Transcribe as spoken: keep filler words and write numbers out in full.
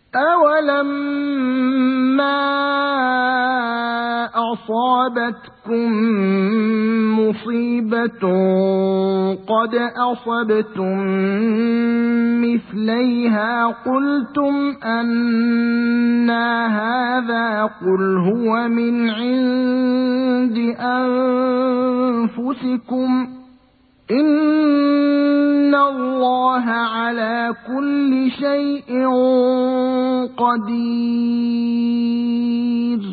أَوَلَمَّا أَصَابَتْكُم مُّصِيبَةٌ قَدْ أَصَبْتُم مِّثْلَيْهَا قُلْتُمْ أَنَّىٰ هَٰذَا ۖ قُلْ هُوَ مِنْ عِندِ أَنفُسِكُمْ ۗ إِنَّ اللَّهَ عَلَىٰ كُلِّ شَيْءٍ قَدِيرٌ